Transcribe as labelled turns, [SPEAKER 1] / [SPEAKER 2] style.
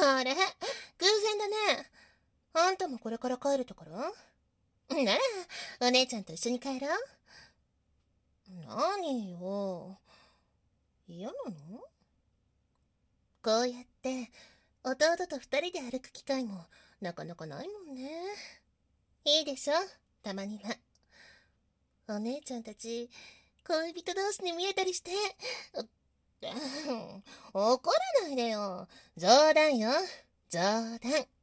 [SPEAKER 1] あれ、偶然だね。あんたもこれから帰るところ？なら、お姉ちゃんと一緒に帰ろう。何よ。嫌なの？こうやって、弟と二人で歩く機会もなかなかないもんね。いいでしょ、たまには。お姉ちゃんたち、恋人同士に見えたりして。怒らないでよ。冗談よ。冗談。